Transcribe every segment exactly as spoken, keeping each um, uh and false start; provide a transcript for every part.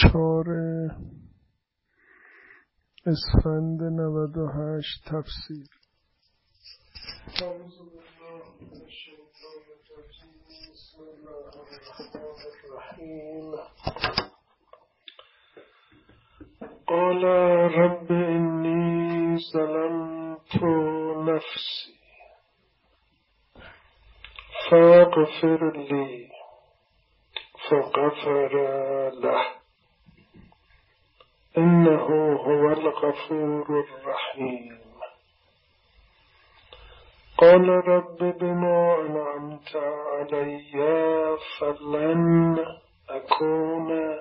چهار اسفند نود و هشت تفسیر. اعوذ بالله من الشیطان الرجیم. بسم الله الرحمن الرحیم. قال رب انی ظلمت نفسی فاغفر لی فغفر له إنه هو الغفور الرحيم. قال رب بما أنعمت علي فلن أكون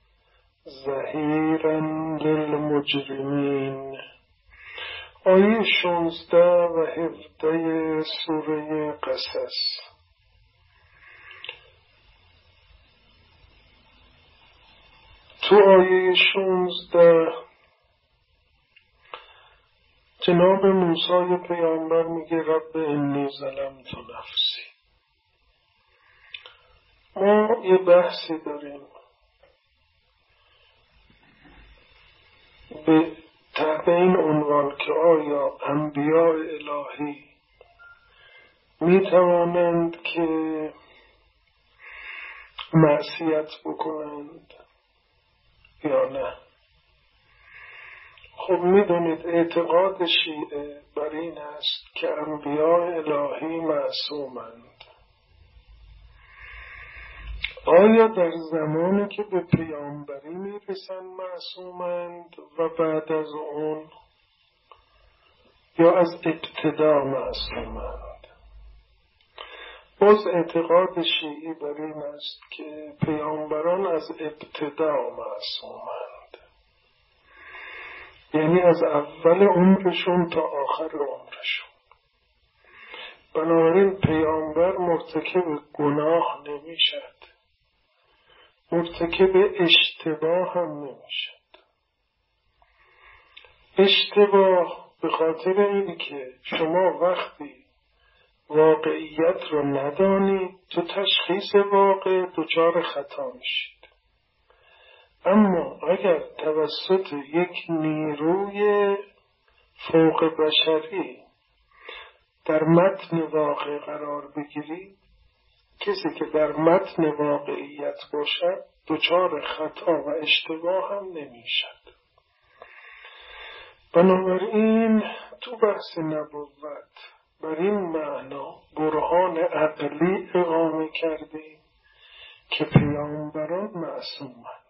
ظهيرا للمجرمين. آیه شانزده و هفده سوره قصص. تو آیه شانزده جناب موسی پیامبر میگه رب انی ظلمت نفسی. ما یه بحثی داریم به تحت این عنوان که آیا انبیاء الهی میتوانند که معصیت بکنند یا نه؟ خب میدونید اعتقاد شیعه بر این است که انبیاء الهی معصومند. آیا در زمانی که به پیامبری میرسند معصومند و بعد از اون، یا از ابتدا معصومند؟ باز اعتقاد شیعی بر این است که پیامبران از ابتدا معصومند، یعنی از اول عمرشون تا آخر عمرشون. بنابراین پیامبر مرتکب گناه نمیشد، مرتکب اشتباه هم نمیشد. اشتباه به خاطر این که شما وقتی واقعیت رو ندانید تو تشخیص واقع دچار خطا میشید. اما اگر توسط یک نیروی فوق بشری در متن واقع قرار بگیرید، کسی که در متن واقعیت باشد دچار خطا و اشتباه هم نمیشد. بنابراین تو بحث نبوت بر این معنا برهان عقلی اقامه کردیم که پیامبران معصومند.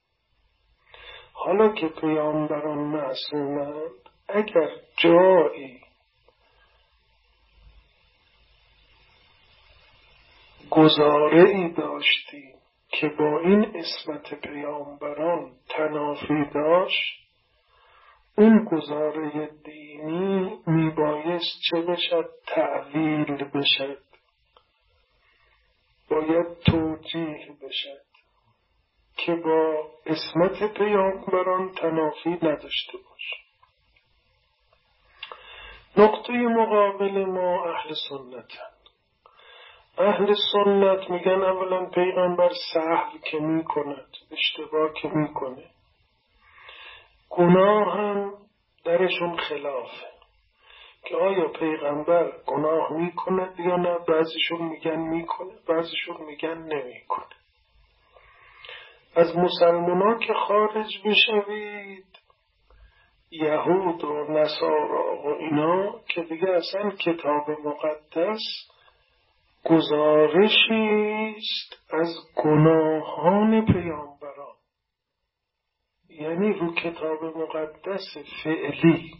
حالا که پیامبران معصومند، اگر جایی گزاره‌ای داشتیم که با این عصمت پیامبران تنافی داشت، اون گزاره دینی میبایست چه بشد؟ تعویل بشد، باید توجیه بشد که با عصمت پیامبران تنافی نداشته باشه. نقطه مقابل ما اهل سنتن. اهل سنت میگن اولا پیغمبر سهو که میکند، اشتباه که میکنه، گناه هم درشون خلافه که آیا پیغمبر گناه میکنه یا نه. بعضیشون میگن میکنه، بعضیشون میگن نمیکنه. از مسلمانان که خارج بشوید، یهود و نصارا و اینا که دیگه اصلا کتاب مقدس گزارشی است از گناهان پیامبران، یعنی رو کتاب مقدس فعلی،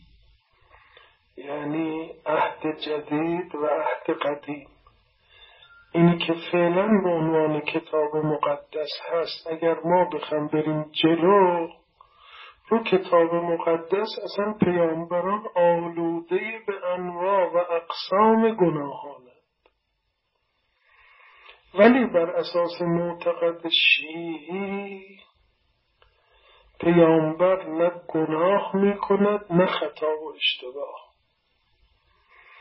یعنی عهد جدید و عهد قدیم. اینی که فعلا به عنوان کتاب مقدس هست، اگر ما بخوایم بریم جلو رو کتاب مقدس، اصلا پیامبران آلوده به انواع و اقسام گناهانند. ولی بر اساس معتقد شیعی پیامبر نه گناه میکند نه خطا و اشتباه،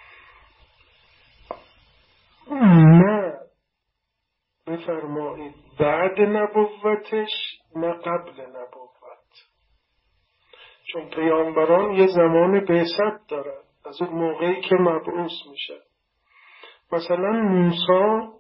نه بفرمایید بعد نبوتش نه قبل نبوت، چون پیامبران یه زمان بعثت دارن از اون موقعی که مبعوث میشه. مثلا موسی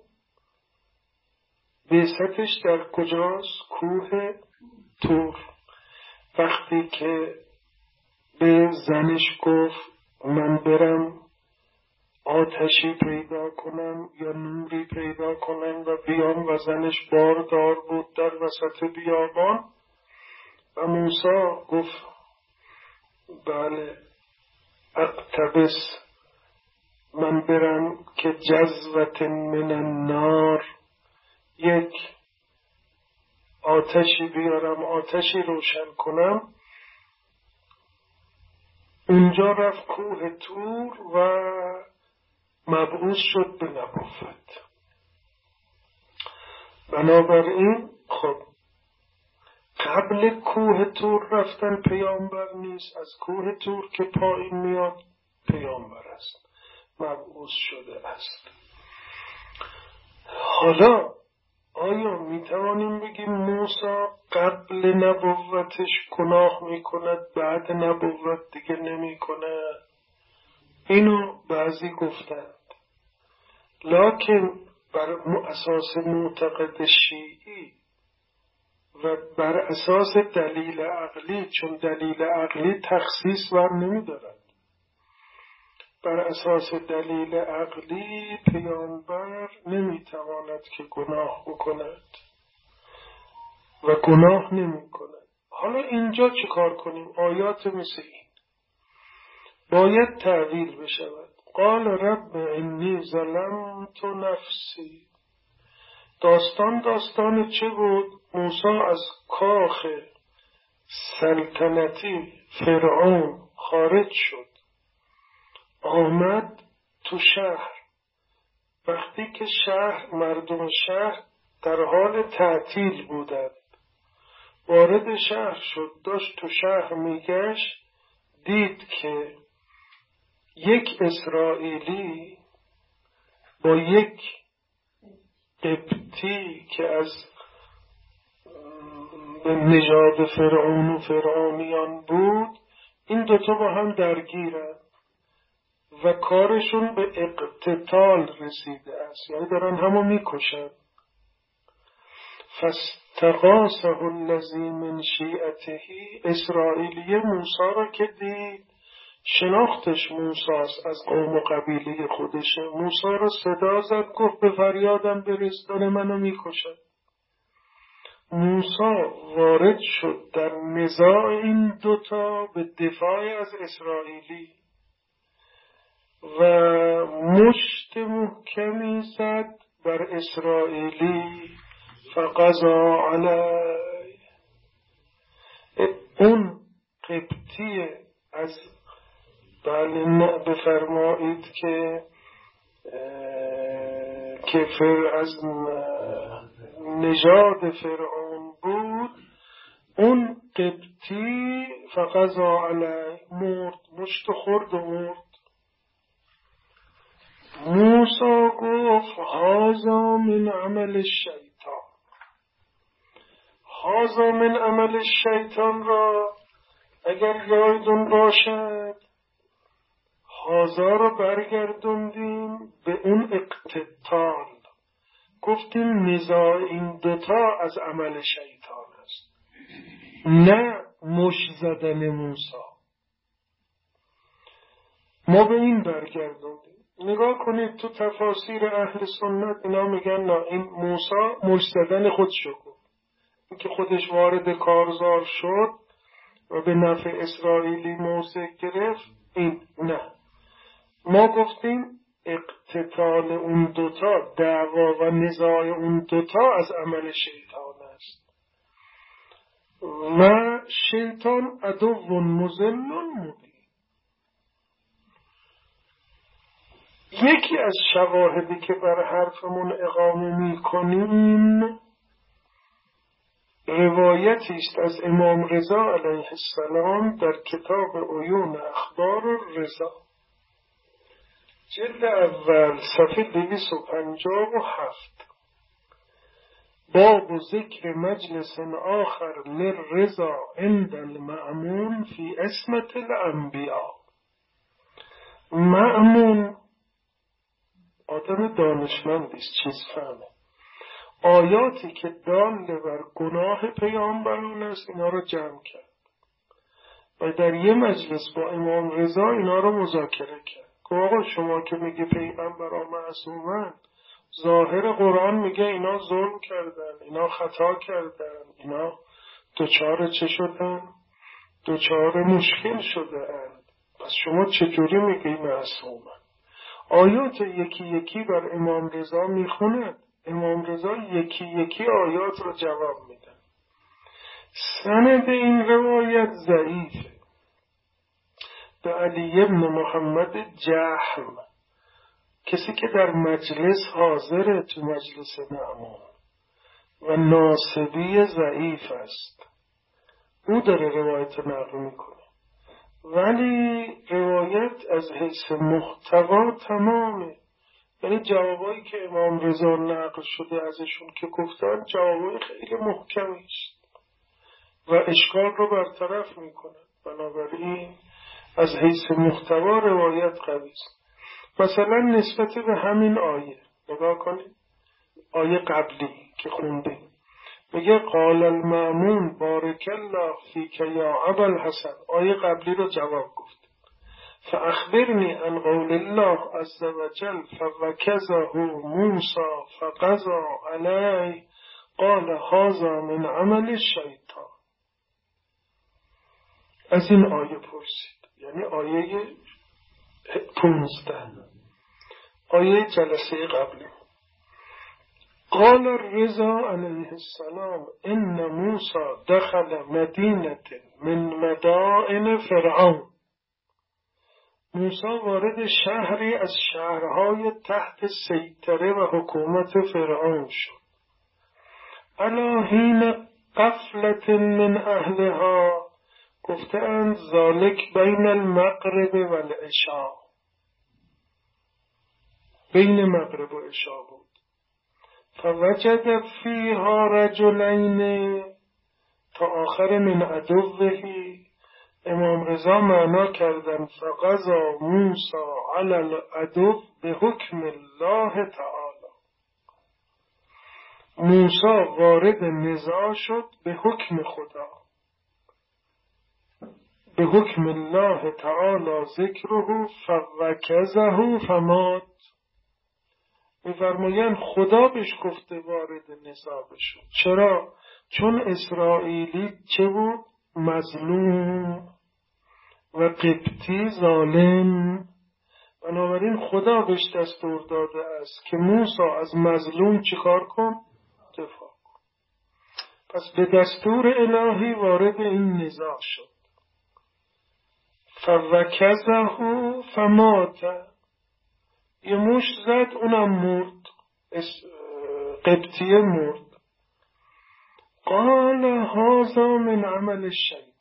بعثتش در کجاست؟ کوه طور، وقتی که به زنش گفت من برم آتشی پیدا کنم یا نوری پیدا کنم و بیام، و زنش باردار بود در وسط بیابان و موسی گفت بله اقتبس، من برم که جذوة من النار، یک آتشی بیارم آتشی روشن کنم. اونجا رفت کوه طور و مبعوث شد به نبوت. بنابراین خب قبل کوه طور رفتن پیامبر نیست، از کوه طور که پایین میاد پیامبر است، مبعوث شده است. حالا آیا میتوانیم بگیم موسی قبل نبوتش گناه میکند بعد نبوت دیگه نمیکنه؟ اینو بعضی گفتند، لکن بر اساس معتقد شیعی و بر اساس دلیل عقلی، چون دلیل عقلی تخصیص ور نمیدارد، بر اساس دلیل عقلی پیامبر نمیتواند که گناه بکند و گناه نمیکند. حالا اینجا چه کار کنیم؟ آیات مثل این باید تعویل بشود. قال رب انی ظلمت نفسی. داستان داستان چه بود؟ موسی از کاخ سلطنتی فرعون خارج شد، آمد تو شهر. وقتی که شهر مردم شهر در حال تعطیل بودند، وارد شهر شد، داشت تو شهر میگشت، دید که یک اسرائیلی با یک قبطی که از نژاد فرعون و فرعونیان بود، این دوتا با هم درگیرن و کارشون به اقتتال رسیده است، یعنی دارن همو میکشن. فاستغاثه الذی من شیعته، اسرائیلی موسی را که دید، شناختش موسی از قوم و قبیله خودشه، موسی را صدا زد، گفت به فریادم برس، داره منو میکشن. موسی وارد شد در نزاع این دوتا به دفاع از اسرائیلی و مشت محکمی زد بر اسرائیلی، فقضا علی. اون قبطی از بله بفرمایید که که فر از نژاد فرعون بود، اون قبطی فقضا علی مرد، مشت خورد و مرد. موسی گفت هذا من عمل الشیطان. هذا من عمل الشیطان را اگر یادتون باشد، هذا را برگردوندیم به اون اقتتال، گفتیم نزاع این دوتا از عمل شیطان است، نه مشت زدن موسی. ما به این برگردوندیم. نگاه کنید تو تفاسیر اهل سنت اینا میگن نه، این موسی مشت زدن خودشو گفت، این که خودش وارد کارزار شد و به نفع اسرائیلی موضع گرفت، این نه. ما گفتیم اقتتال اون دوتا، دعوا و نزاع اون دوتا از عمل شیطان است و شیطان عدو مضل مبین. یکی از شواهدی که بر حرفمون اقامه می کنیم روایتی است از امام رضا علیه السلام در کتاب عیون اخبار رضا، جلد اول صفحه دویست و پنجاه و هفت. باب ذکر مجلس آخر للرضا عند المأمون فی عصمت الانبیاء. مأمون آدم دانشمندی است، چیز فهمه. آیاتی که دال بر گناه پیامبران است اینا رو جمع کرد و در یه مجلس با امام رضا اینا رو مذاکره کرد که آقا شما که میگه پیغمبران معصومن، ظاهر قرآن میگه اینا ظلم کردن، اینا خطا کردن، اینا دوچار چه شدن؟ دوچار مشکل شدن. پس شما چجوری میگی معصومن؟ آیات یکی یکی بر امام رضا میخونن، امام رضا یکی یکی آیات رو جواب میدن. سند این روایت ضعیفه. به علی ابن محمد جهم، کسی که در مجلس حاضره، تو مجلس مأمون و ناصبی ضعیف است، او داره روایت نقل میکنه، ولی روایت از حیث محتوا تمامه. یعنی جوابایی که امام رضا نقل شده ازشون که گفتن جوابای خیلی محکمی است و اشکال رو برطرف میکنن. بنابراین از حیث محتوا روایت قوی است. مثلا نسبت به همین آیه نگاه کنید، آیه قبلی که خوندیم میگه قال المأمون بارک الله فیک یا ابا الحسن. آیه قبلی رو جواب گفت. فاخبرنی عن قول الله عز وجل فوکزه موسی فقضى علیه قال هذا من عمل الشیطان. از این آیه پرسید، یعنی آیه پونزده، آیه جلسه قبلی. قال الرضا علیه السلام ان موسی دخل مدینه من مدائن فرعون. موسی وارد شهری از شهرهای تحت سیطره و حکومت فرعون شد. علی حین غفلة من اهلها، گفتند ذالک بین المغرب و العشاء، بین مغرب و عشاء بود. فوجد فیها رجلین تا آخر من عدوه. امام رضا معنا کردن فقضى موسی علی العدو به حکم الله تعالی. موسی وارد نزاع شد به حکم خدا، به حکم الله تعالی ذکره فوکزه فمات. می‌فرمایند خدا بهش گفته وارد نزاع بشو. چرا؟ چون اسرائیلی چه بود؟ مظلوم و قبطی ظالم. بنابراین خدا بهش دستور داده است که موسی از مظلوم چیکار کن؟ دفاع کن. پس به دستور الهی وارد این نزاع شد. فوکزه فمات، یه مشت زد اونم مرد، قبطیه مرد. قال هذا من عمل الشیطان.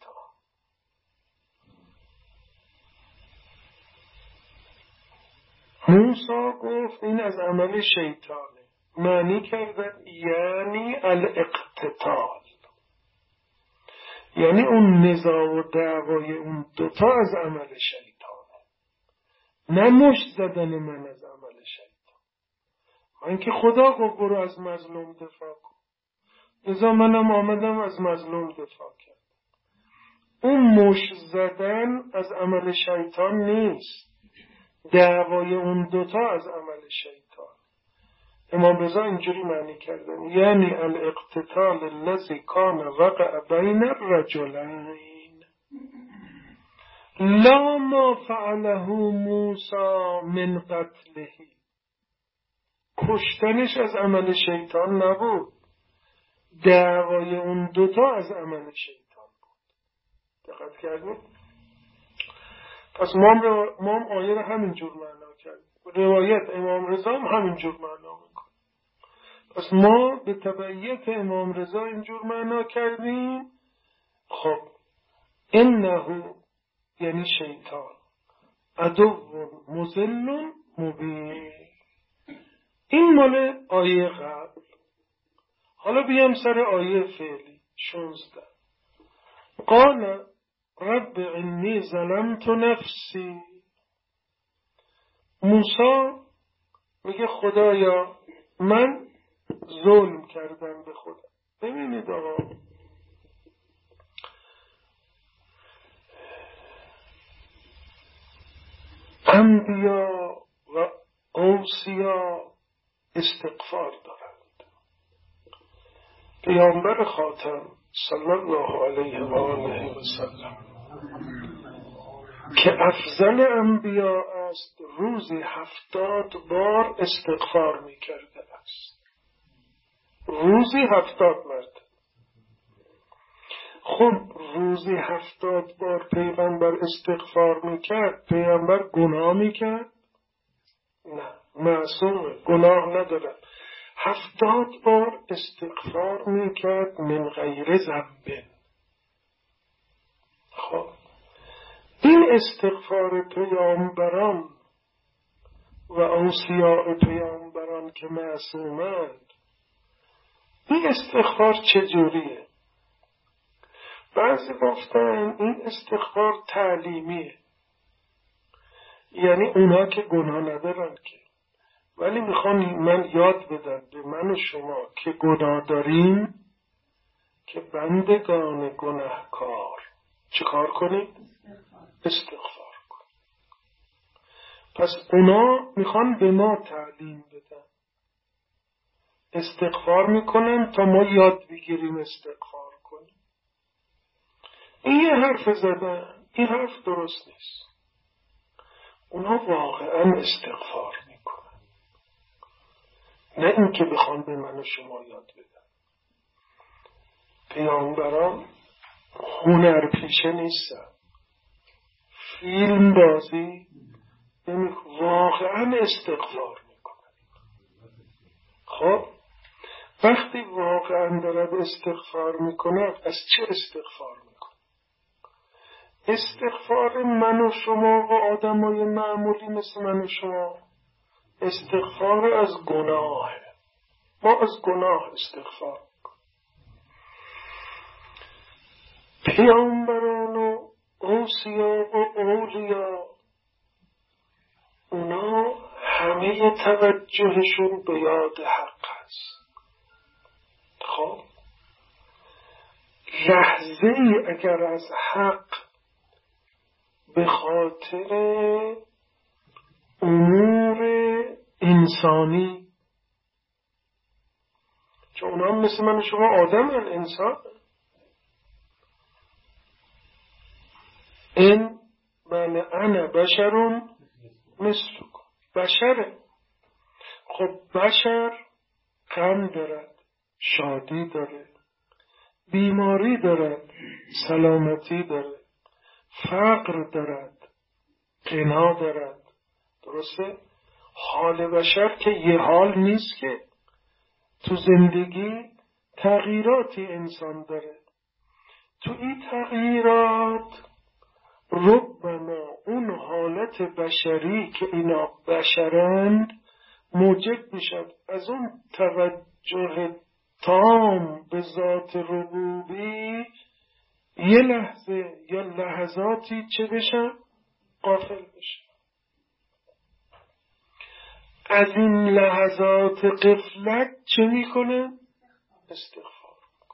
موسی گفت این از عمل شیطانه. معنی کردن یعنی الاقتتال، یعنی اون نزاع و دعوای اون دوتا از عمل شیطانه، نه مشت زدن من از عمل شیطان. من که خدا گفت برو از مظلوم دفاع کن، لذا منم آمدم از مظلوم دفاع کرد. اون مشت زدن از عمل شیطان نیست، دعوای اون دوتا از عمل شیطان. امام رضا اینجوری معنی کردن یعنی الاقتتال الذي كان وقع بین الرجلین لا ما فعله موسی من قتله. کشتنش از عمل شیطان نبود، دعوای اون دوتا از عمل شیطان بود. دقت کردید؟ پس ما هم آیه رو همینجور معنا کردیم، روایت امام رضا هم همینجور معنا میکنه. پس ما به تبعیت امام رضا اینجور معنا کردیم. خب انه یعنی شیطان عدو مضل مبین. این مال آیه قبل. حالا بیام سر آیه فعلی شانزده. قال رب انی ظلمت نفسی. موسی میگه خدایا من ظلم کردم به خدا. ببینید آقا، انبیا و اوصیا استغفار دارند. پیامبر خاتم صلی الله علیه و آله و سلم که افضل انبیا است، روزی هفتاد بار استغفار می کرده است. روزی هفتاد مرتبه. خب روزی هفتاد بار پیغمبر استغفار می کرد، پیغمبر گناه می کرد؟ نه، معصومه، گناه نداره. هفتاد بار استغفار می کرد من غیر ذنب. خب این استغفار پیامبران و اوصیاء پیامبران که معصومند، این استغفار چجوریه؟ بعضی گفتن این استغفار تعلیمیه، یعنی اونا که گناه ندارن که، ولی میخوان من یاد بدن به من و شما که گناه داریم که بندگان گناهکار چه کار کنید؟ استغفار کنید. پس اونا میخوان به ما تعلیم بدن، استغفار میکنن تا ما یاد بگیریم استغفار کنیم. این یه حرف زدن، این حرف درست نیست. اونا واقعا استغفار میکنن، نه اینکه بخوان به من و شما یاد بدن. پیامبران هنرپیشه نیستن، فیلم بازی نمی، واقعا استغفار میکنن. خب وقتی واقعا دارد استغفار میکنه، از چه استغفار میکنه؟ استغفار من و شما و آدمای معمولی مثل من و شما استغفار از گناه. ما از گناه استغفار میکنیم. پیامبران و اوصیا و اولیا اونا همه توجهشون به یاد حق هست. خب لحظه ای اگر از حق به خاطر امور انسانی، چون اونا هم مثل من و شما آدم هن، انسان، این من انا بشرون مثلکم، بشره. خب بشر غم دارد، شادی داره، بیماری دارد، سلامتی داره، فقر دارد، غنا دارد. درسته؟ حال بشر که یه حال نیست که. تو زندگی تغییراتی انسان داره. تو این تغییرات ربما اون حالت بشری که اینا بشرند موجب میشد از اون توجه تام به ذات ربوبی یه لحظه یا لحظاتی چه بشن؟ غافل بشن. از این لحظات غفلت چه میکنه؟ استغفار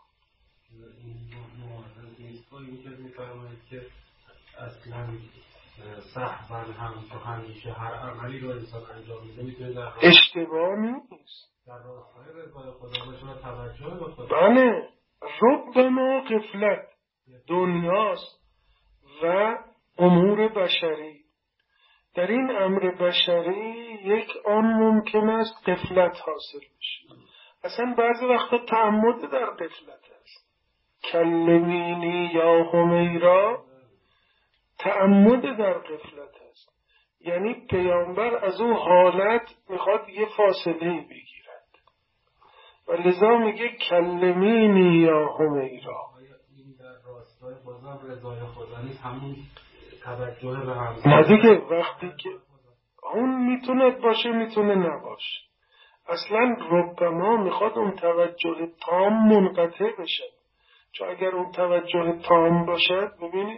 میکنه. اصلا صحبا هم تو همیشه هر عملی رو انسان انجام میده میتونه در اشتباه نیست، در راستای رضای خدا باشه و توجه به خدا. بله، ربما غفلت دنیاست و امور بشری. در این امر بشری یک آن ممکن است غفلت حاصل بشه. اصلا بعضی وقتا تعمد در غفلت است. کلمینی یا همیرا تعمد در غفلت است، یعنی پیامبر از اون حالت میخواد یه فاصله بگیرد و لذا میگه کلمینی یا همیرا. این در راستای بازم رضای خدا نیست، همون توجه به هم نه دیگه، وقتی که اون میتونه باشه میتونه نباشه. اصلا ربما میخواد اون توجه تام منقطع بشه، چون اگر اون توجه تام باشد، ببینید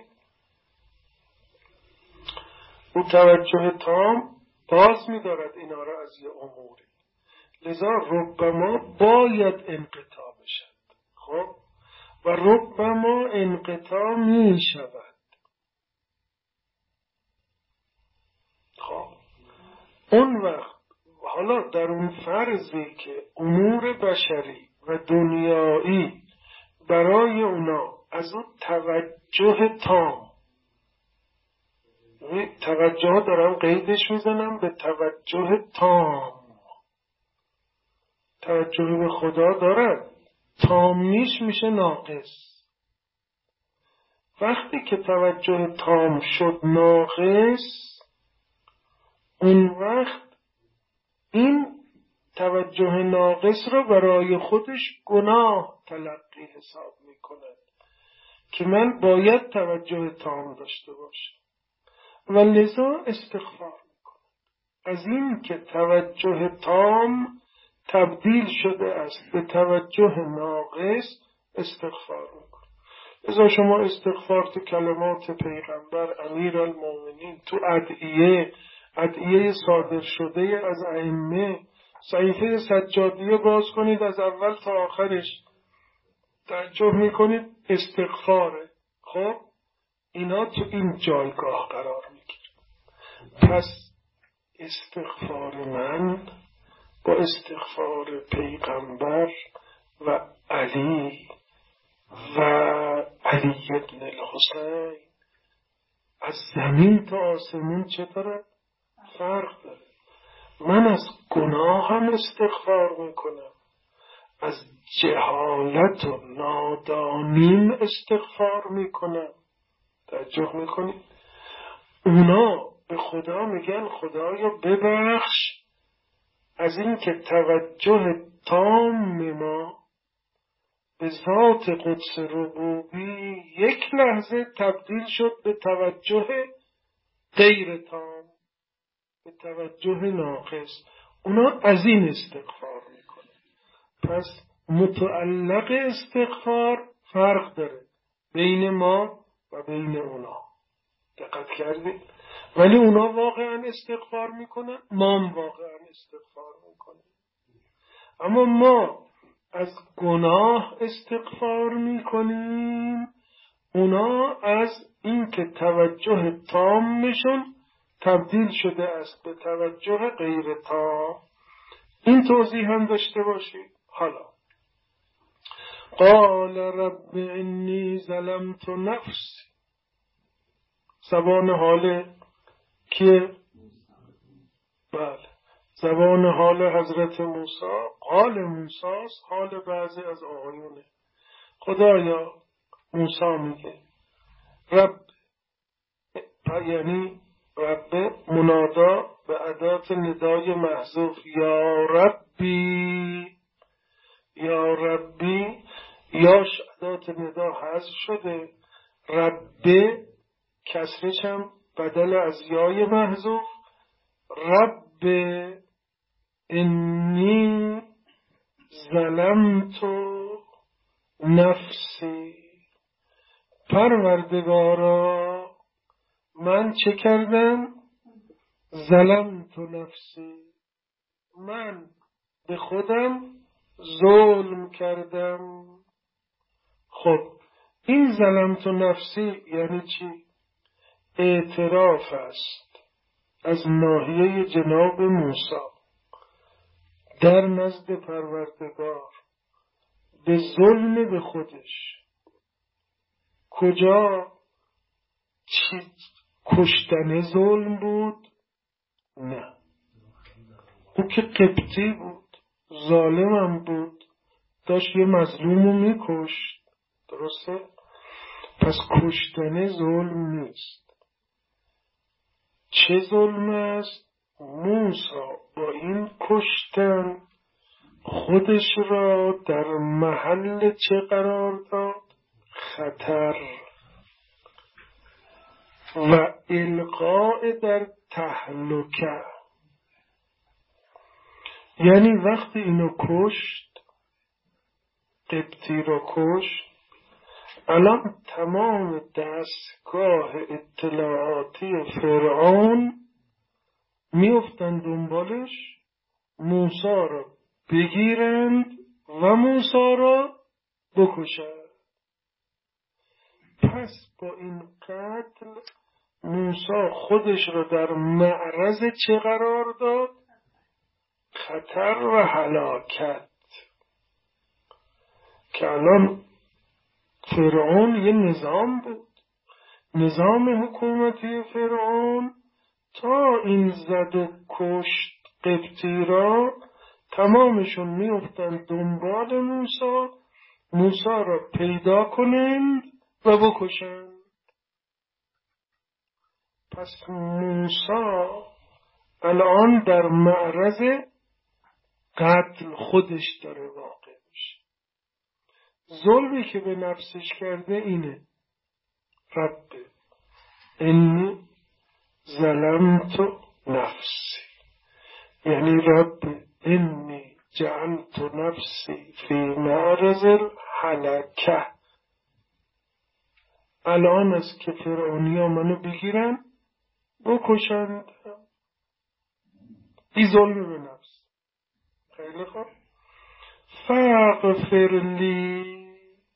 اون توجه تام باز می‌دارد اینا را از یه اموری، لذا ربما باید انقطاع بشد. خب و ربما انقطاع می شود. خب اون وقت حالا در اون فرضی که امور بشری و دنیایی برای اونا از اون توجه تام، توجه دارم قیدش میزنم به توجه تام، توجه به خدا دارد، تامیش میشه ناقص. وقتی که توجه تام شد ناقص، اون وقت این توجه ناقص رو برای خودش گناه تلقی حساب میکند که من باید توجه تام داشته باشم و لذا استغفار میکنم از این که توجه تام تبدیل شده است به توجه ناقص. استغفار میکنم. لذا شما استغفار تو کلمات پیغمبر امیرالمومنین، تو ادعیه ادعیه صادر شده از ائمه، صحیفه سجادیه باز کنید از اول تا آخرش توجه میکنید استغفاره. خب اینا تو این جایگاه قرار میگیره. پس استغفار من با استغفار پیغمبر و علی و علی ابن الحسین از زمین تا آسمون چطوره؟ فرق داره. من از گناه هم استغفار میکنم، از جهالت و نادانیم استغفار میکنم. توجه میکنید؟ اونا به خدا میگن خدایا ببخش از این که توجه تام ما به ذات قدس ربوبی یک لحظه تبدیل شد به توجه غیر تام، به توجه ناقص. اونا از این استغفار میکنه. پس متعلق استغفار فرق داره بین ما و بین اونا. دقت کردید؟ ولی اونا واقعا استغفار میکنن، ما هم واقعا استغفار میکنیم. اما ما از گناه استغفار میکنیم، اونا از این که توجه تامشون تبدیل شده است به توجه غیر تام. این توضیح هم داشته باشید. حالا قال رب انی ظلمت نفسی، زبان حال که بله زبان حال حضرت موسی، حال موسی حال بعضی از آقایونه. خدایا موسی میگه رب، یعنی رب منادا به ادات ندای محذوف، یا ربی یا ربی، یاش ادات ندا حذف شده، رب کسرش هم بدل از یای محذوف. رب انی ظلمت نفسی، پروردگارا من چه کردم؟ ظلمت نفسی، من به خودم ظلم کردم. خب این ظلمت نفسی یعنی چی؟ اعتراف است از ناحیه جناب موسی در نزد پروردگار به ظلم به خودش. کجا؟ چی؟ کشتن ظلم بود؟ نه، او که قبطی بود، ظالمم بود، داشت یه مظلومو میکشت. درسته؟ پس کشتن ظلم نیست. چه ظلم است؟ موسی با این کشتن خودش را در محل چه قرار داد؟ خطر و القاء در تهلکه. یعنی وقتی اینو کشت، قبطی رو کشت، الان تمام دستگاه اطلاعاتی فرعون میافتن دنبالش، موسی رو بگیرند و موسی رو بکشند. پس با این قتل موسی خودش رو در معرض چه قرار داد؟ خطر و هلاکت. که الان فرعون یه نظام بود، نظام حکومتی فرعون تا این زد و کشت قبطی را تمامشون میافتن دنبال موسی، موسی را پیدا کنند و بکشند. پس موسی الان در معرض قتل خودش داره واقع میشه. ظلمی که به نفسش کرده اینه: رب انی ظلمت نفسی، یعنی رب انی جعلت نفسی فی معرض الهلکه. الان است که فرعونیا منو بگیرن بکشند. این ظلم به نفس. خیلی خوب. فاغفر لی،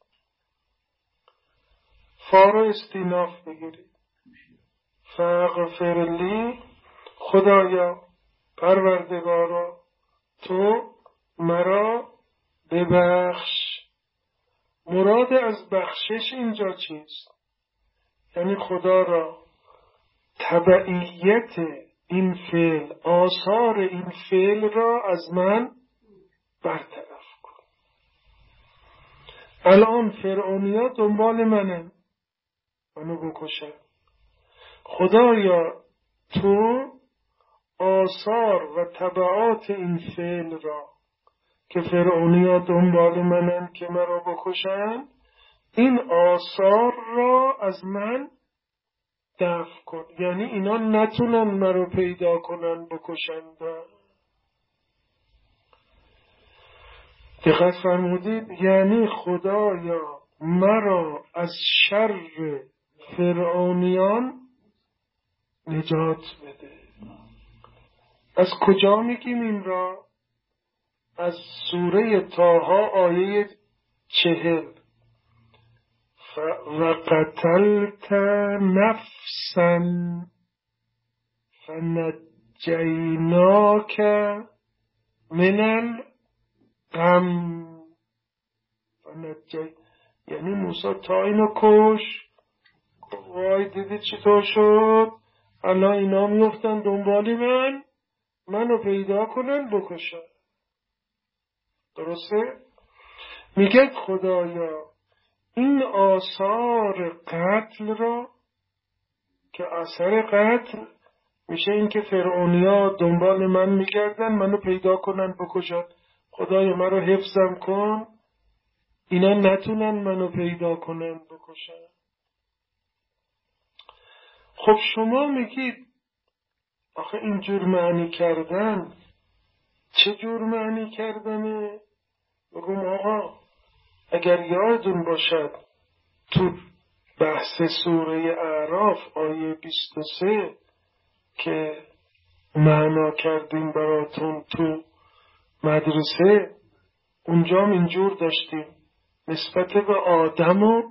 فارو استیناف بگیرید. فاغفر لی، خدایا پروردگارا تو مرا ببخش. مراد از بخشش اینجا چیست؟ یعنی خدا را تبعیت این فعل، آثار این فعل را از من برطرف کن. الان فرعونیا دنبال منه، منو بکشن. خدایا تو آثار و تبعات این فعل را که فرعونیا دنبال منن که مرا بکشن، این آثار را از من دفع کن. یعنی اینا نتونن مرا پیدا کنن بکشن. دقت فرمودید؟ یعنی خدایا مرا از شر فرعونیان نجات بده. از کجا میگیم این را؟ از سوره طه آیه چهل. و قتلت نفسا فنجیناک من الغم. فنجی یعنی موسی تا اینو کش، وای دیدی چطور شد، الان اینا میفتن دنبالی من، منو پیدا کنن بکشن. درسته؟ میگه خدایا این آثار قتل را، که اثر قتل میشه این که فرعونیا دنبال من میگردن منو پیدا کنن بکشن، خدایا مرا حفظم کن اینا نتونن منو پیدا کنن بکشن. خب شما میگید آخه اینجور معنی کردن چه جور معنی کردنه؟ بگم آقا اگر یادتون باشد تو بحث سوره اعراف آیه بیست و سه که معنا کردیم براتون تو مدرسه، اونجا هم اینجور داشتیم نسبت به آدم و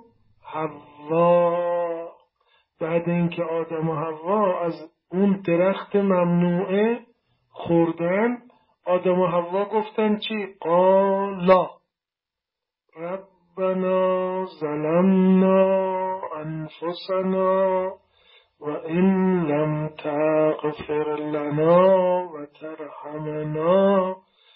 حوا. بعد اینکه آدم و حوا از اون درخت ممنوعه خوردن، آدم و حوا گفتن چی؟ قالا ربنا ظلمنا انفسنا و ان لم تغفر لنا و ترحمنا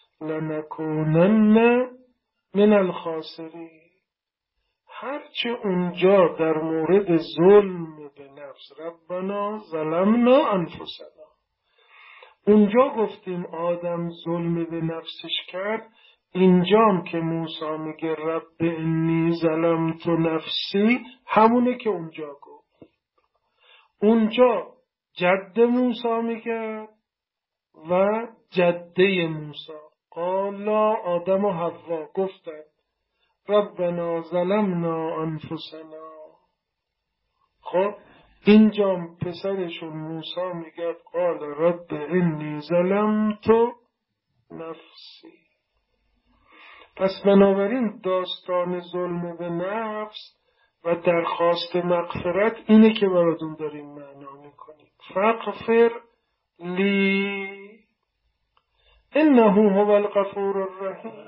لنکونن من الخاسرین. هرچه اونجا در مورد ظلم به نفس ربنا ظلمنا انفسنا، اونجا گفتیم آدم ظلم به نفسش کرد، اینجام که موسی میگه رب انی ظلمت نفسی همونه که اونجا گفت. اونجا جد موسی میگه و جده موسی. قالا آدم و حوا گفتند ربنا ظلمنا انفسنا. خب اینجا پسرشون موسی میگه قال رب انی ظلمت نفسی. پس بنابراین داستان ظلم به نفس و درخواست مغفرت اینه که براتون داریم معنا میکنیم. فاغفر لی انه هو الغفور الرحیم.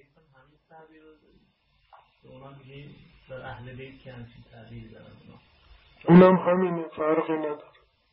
اونم همینه، فرقی نداره.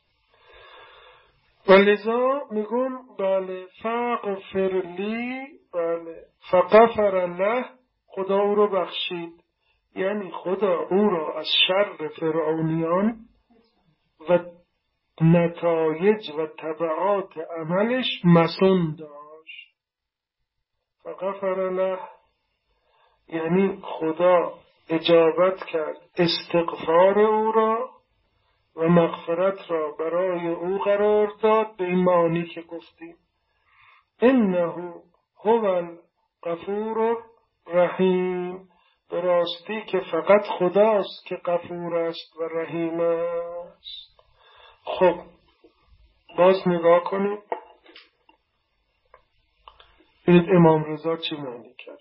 ولذا میگن بله فاغفر لی، بله فغفر له، خدا او رو بخشید، یعنی خدا او را از شر فرعونیان و نتایج و تبعات عملش مسون داشت. فغفر له یعنی خدا اجابت کرد استغفار او را و مغفرت را برای او قرار داد، به این معنی که گفتیم. انه هو الغفور الرحیم، به راستی که فقط خداست که غفور است و رحیم است. خب باز نگاه کنیم ببینید امام رضا چی معنی کرد.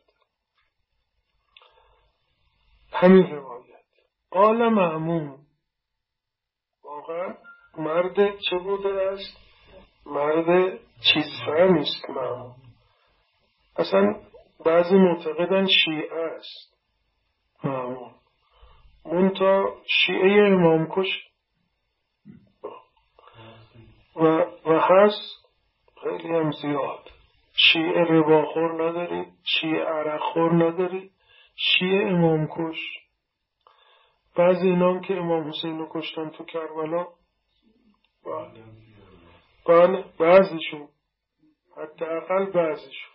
همین روایت قال مأمون، واقعا مرد چه بوده است؟ مرد چیز فهمی است مأمون. اصلا بعضی معتقدن شیعه است مأمون، منتها شیعه امام کش و, و هست خیلی هم زیاد. شیعه رباخور نداری، شیعه عرقخور نداری، شیعه امام کش. بعضی اینام که امام حسین رو کشتن تو کربلا، بله بله بعضیشون، حداقل بعضیشون.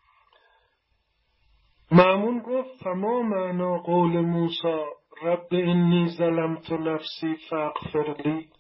مأمون گفت فما معنا قول موسی رب انی ظلمت نفسی فاغفر لی.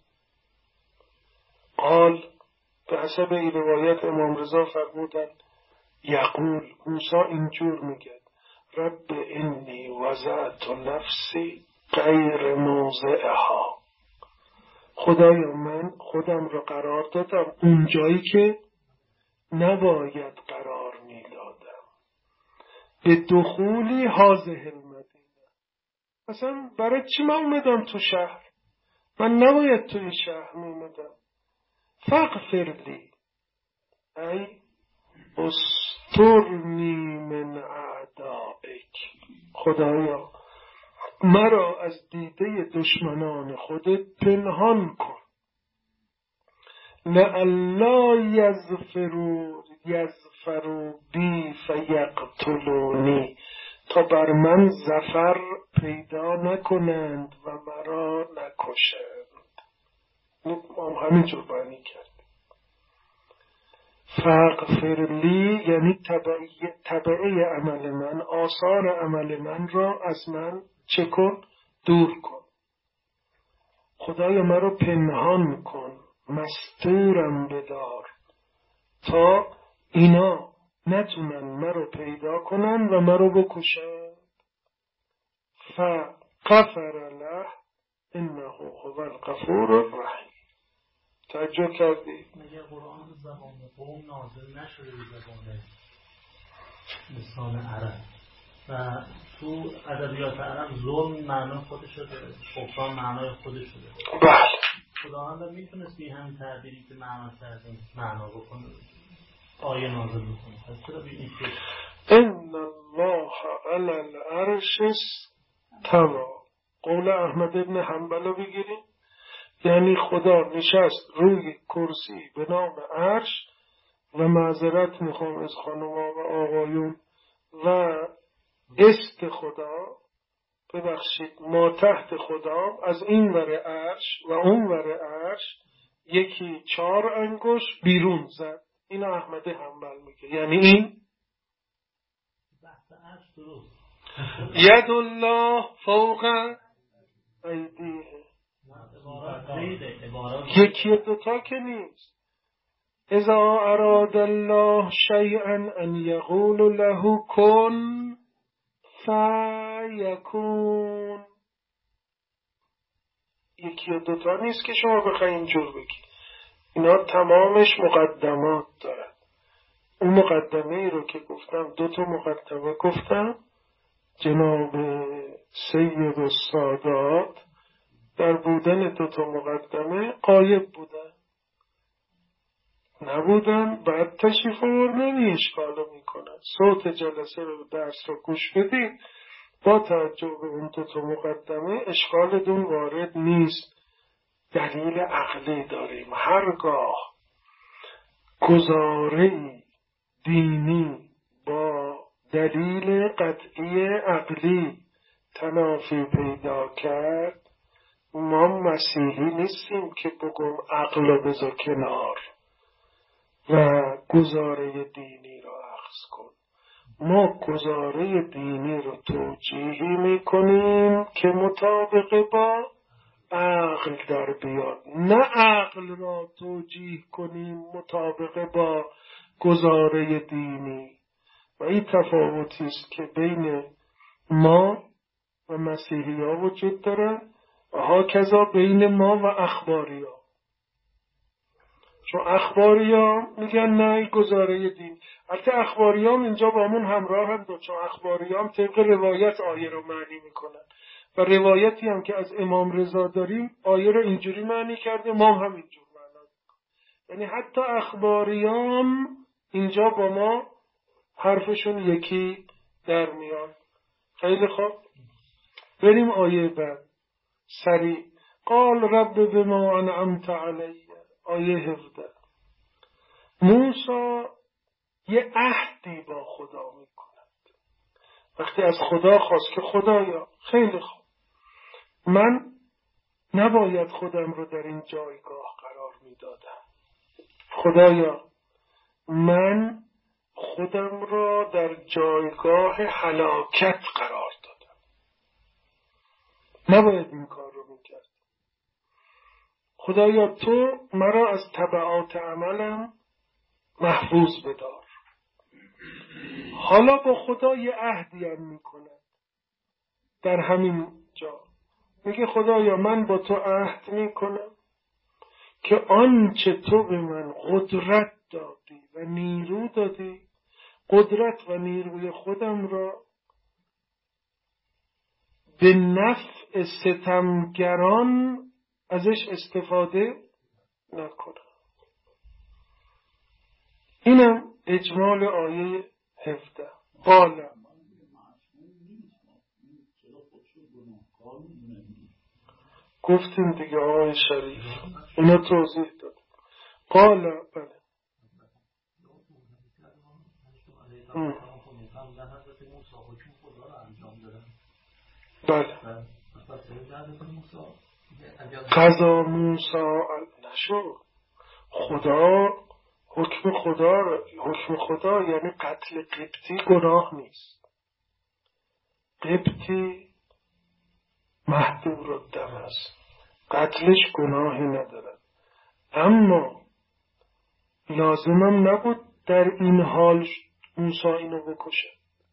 قال به حسب این روایت امام رضا فرمودن یقول، موسی اینجور میگه رب انی وضعت نفسی غیر موضعها، خدایا من خودم رو قرار دادم اون جایی که نباید قرار میدادم. به دخولی هذه المدینه، اصلا برای چی من اومدم تو شهر؟ من نباید توی شهر میمدم. فاغفر لی ای استرنی من اعدائک، خدایا مرا از دیده دشمنان خودت پنهان کن. لئلا یظفروا یظفروا بی فیقتلونی، تا بر من ظفر پیدا نکنند و مرا نکشند. ما همینجور بانی کرد. فاغفر لی یعنی تبعه عمل من، آثار عمل من را از من چه کن؟ دور کن. خدای مرا پنهان کن، مستورم بدار، تا اینا نتونن مرا پیدا کنن و مرا بکشن. فغفر له انه هو الغفور الرحیم. تعجب کردی؟ میگه قرآن زبان قوم نازل نشده به زبان لسان عرب و تو ادبیات عرب ظلم معنا خودش داره، کفران معنای خودش داره. بله. خداوند میتونست به همین تعبیری که معنا کردیم معنا بکنه، آیه نازل بکنه. پس چرا به این شکل؟ ان الله علی العرش استوى، قول احمد ابن حنبل رو بگیریم، یعنی خدا نشست روی کرسی به نام عرش. و معذرت میخوام از خانوما و آقایون و است خدا، ببخشید ما تحت خدا، از این ور عرش و اون ور عرش یکی چهار انگوش بیرون زد. این احمد حنبل میگه، یعنی این بحث عرش درست. ید الله فوق ایدیه، یکی دوتا که نیست. اذا اراد الله شیئا ان یقول له کن فیکون. یکی یا دوتا نیست که شما بخواید اینجور بگید، اینا تمامش مقدمات دارن. اون مقدمه ای رو که گفتم، دو تا مقدمه گفتم، جناب سید السادات در بودن دو تا مقدمه غایب بودن، نبودن، بعد تشریف آوردن اشکالو میکنن. صوت جلسه رو درس رو گوش بدید، با توجه به اون دو تا مقدمه اشکال دون وارد نیست. دلیل عقلی داریم. هرگاه گزاره دینی با دلیل قطعی عقلی تنافی پیدا کرد، ما مسیحی نیستیم که بگم عقل رو بذار کنار و گزاره دینی رو اخذ کن. ما گزاره دینی رو توجیهی میکنیم که مطابق با عقل در بیاد، نه عقل را توجیه کنیم مطابق با گزاره دینی. و این تفاوتی است که بین ما و مسیحی ها وجود داره و هاکذا بین ما و اخباری ها. چون اخباری ها میگن نه گزاره دین. البته اخباری ها اینجا با همون همراه هم دو، چون اخباری ها هم طبق روایت آیه رو معنی میکنن و روایتی هم که از امام رضا داریم آیه رو اینجوری معنی کرده، امام هم اینجور معنی میکنه. یعنی حتی اخباری هم اینجا با ما حرفشون یکی در میان. خیلی خوب، بریم آیه بعد سریع. قال رب بما انعمت علی، آیه هفده. موسی یه عهدی با خدا میکند. وقتی از خدا خواست که خدایا خیلی خوب، من نباید خودم رو در این جایگاه قرار میدادم. خدایا من خودم را در جایگاه هلاکت قرار دادم، نباید این کار رو میکرد. خدایا تو مرا از تبعات عملم محفوظ بدار. حالا با خدا یه عهدی هم میکنه در همین جا، میگه خدایا من با تو عهد میکنم که آنچه تو به من قدرت دادی و نیرو دادی، قدرت و نیروی خودم را به نفع ستمگران ازش استفاده نکنم. اینم اجمال آیه هفده. قال گفتیم دیگه آقای شریف اینو توضیح داد. قال بله بله قضا موسی نشو. خدا حکم خدا حکم خدا یعنی قتل قبطی گناه نیست. قبطی محدور الدم است، قتلش گناهی ندارد. اما لازمم نبود در این حال موسی اینو بکشه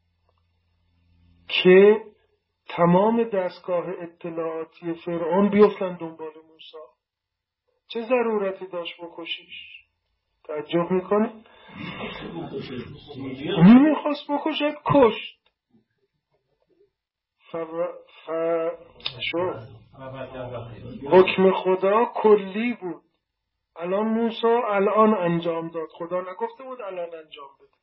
که تمام دستگاه اطلاعاتی فرعون بیفتن دنبال موسی. چه ضرورتی داشت بکشیش؟ تعجب میکنه؟ نمیخواست بکشد، کشت. ف... ف... شو حکم خدا کلی بود. الان موسی الان انجام داد، خدا نگفته بود الان انجام بده.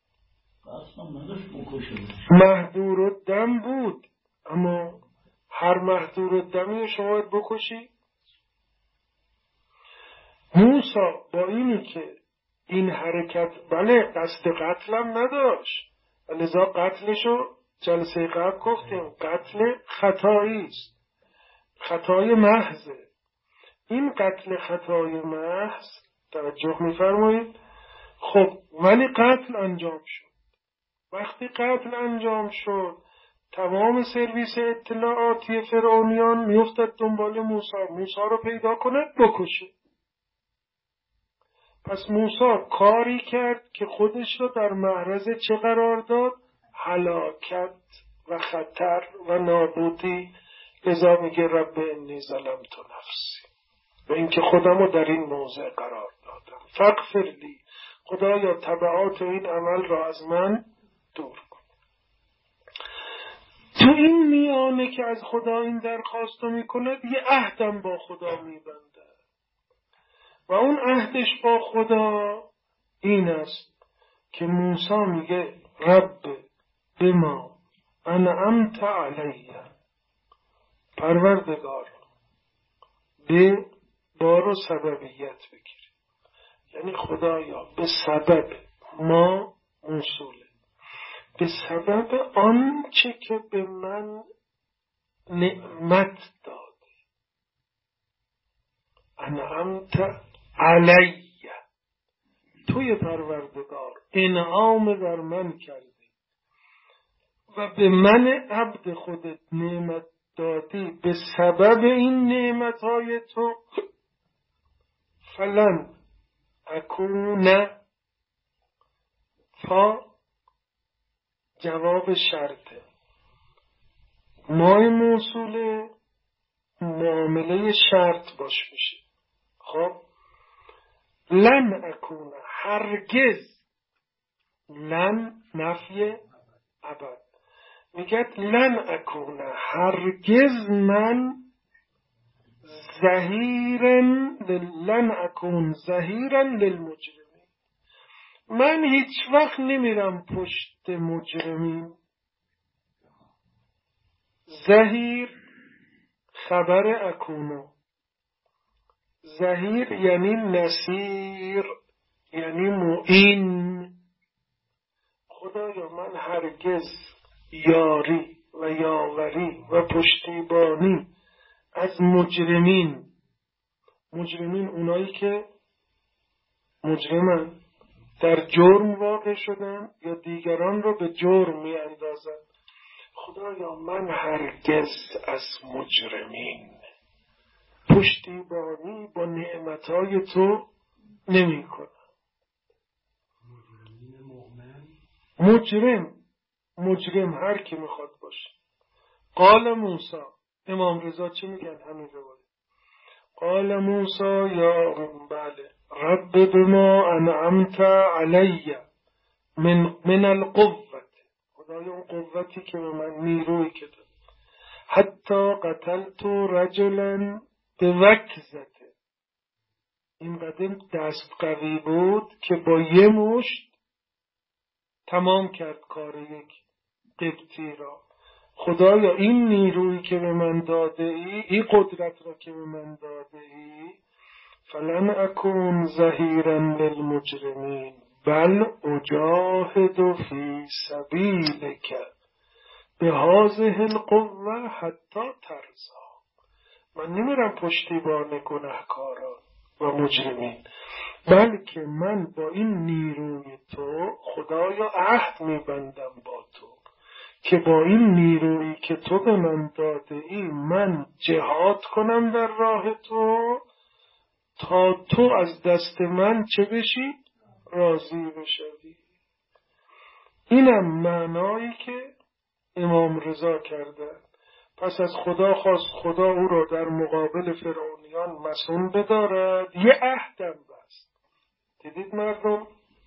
محدور الدم بود، اما هر محدور الدمی شما باید بکشی. موسی با اینی که این حرکت بله قصد قتلم نداشت، لذا قتلشو جلسه قبل گفتیم قتل خطایی است، خطای محضه. این قتل خطای محض توجه میفرمایید. خب ولی قتل انجام شد. وقتی قتل انجام شد تمام سرویس اطلاعاتی فرعونیان میافتد دنبال موسی، موسی رو پیدا کند بکشه. پس موسی کاری کرد که خودش رو در معرض چه قرار داد؟ هلاکت و خطر و نابودی. لذا میگه رب انی ظلمت نفسی، و اینکه خودم رو در این موضع قرار دادم. فاغفر لی، خدایا تبعات این عمل را از من دور کن. تو این میانه که از خدا این درخواست رو میکنه یه عهدم با خدا میبنده و اون عهدش با خدا این است که موسی میگه رب بما انعمت علیه، پروردگار به بارو سببیت بگیری، یعنی خدایا به سبب ما موصوله، به سبب آنچه که به من نعمت دادی، انعمت علیه، توی پروردگار انعام بر من کردی و به من عبد خودت نعمت دادی، به سبب این نعمتهای تو فلن اکون، فا جواب شرطه، مای موصوله معامله شرط باش میشه. خب لن اکون، هرگز، لن نفی ابد، میگه لن اکون، هرگز من ظهیرن، لن اکون ظهیرن للمجرمین، من هیچ وقت نمیرم پشت مجرمین. ظهیر خبر اکونو، ظهیر یعنی نصیر، یعنی معین. خدایا من هرگز یاری و یاوری و پشتیبانی از مجرمین، مجرمین اونایی که مجرمن، در جرم واقع شدن یا دیگران رو به جرم می اندازن، خدایا من هرگز از مجرمین پشتیبانی با نعمتهای تو نمی کنم. مجرم مجرم هر کی میخواد باشه. قال موسی، امام رضا چی میگن همین روایت؟ قال موسی یا بله رب بما انعمت علی من من القوة، خدایا اون قوتی که به من، نیرویی که داد، حتی قتلت رجلا بوکزته، این قدم دست قوی بود که با یه مشت تمام کرد کار یک قبطی را. خدایا این نیرویی که به من داده ای، این قدرت را که به من داده ای، فلن اکون ظهیرا للمجرمین بل اجاهد فی سبیلک بهذه القوة حتی ترضا، من نمیرم پشتیبان گناهکاران و مجرمین، بلکه من با این نیروی تو خدایا عهد میبندم با تو که با این نیرویی که تو به من داده ای من جهاد کنم در راه تو تا تو از دست من چه بشی؟ راضی بشوی. اینم معنایی که امام رضا کرده. پس از خدا خواست خدا او را در مقابل فرعونیان مصون بدارد، یه عهدم بست. دیدید مردم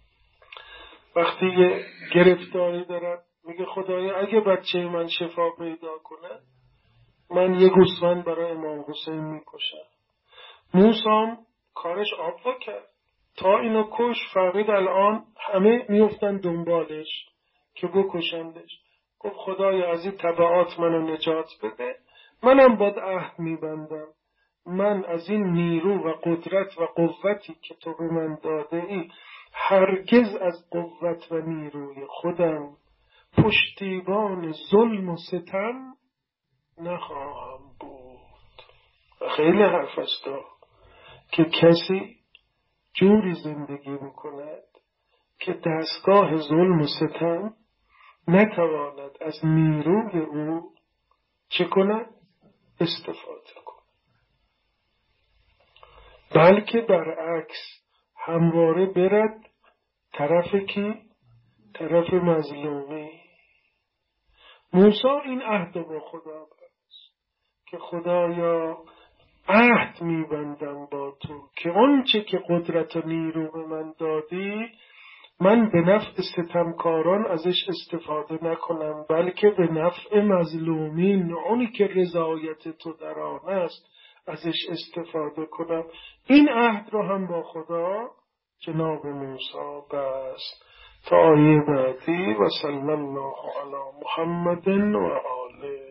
وقتی یه گرفتاری دارد میگه خدایا اگه بچه من شفا پیدا کنه من یه گوسفند برای امام حسین میکشم. موسی کارش آبوا کرد تا اینو کش، فقید الان همه میفتن دنبالش که بکشندش. گفت خدایا از این تبعات منو نجات بده، منم باید عهد میبندم، من از این نیرو و قدرت و قوتی که تو به من داده ای هرگز از قوت و نیروی خودم پشتیبان ظلم و ستم نخواهم بود. و خیلی حرف است که کسی جوری زندگی میکند که دستگاه ظلم و ستم نتواند از نیروی او چه کند؟ استفاده کند. بلکه برعکس همواره برد طرف کی؟ طرف مظلومی. موسی این عهد با خدا بست که خدایا عهد میبندم با تو که آنچه که قدرت و نیرو به من دادی من به نفع ستمکاران ازش استفاده نکنم، بلکه به نفع مظلومین، اونی که رضایت تو در آن است، ازش استفاده کنم. این عهد رو هم با خدا جناب موسی بست. تا آیه بعدی و صلی الله علی محمد و آله.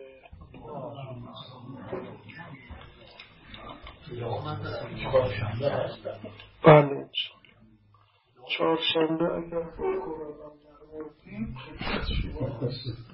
بله چهارشنبه اگر با قرآن نروردیم خدمت شما هست.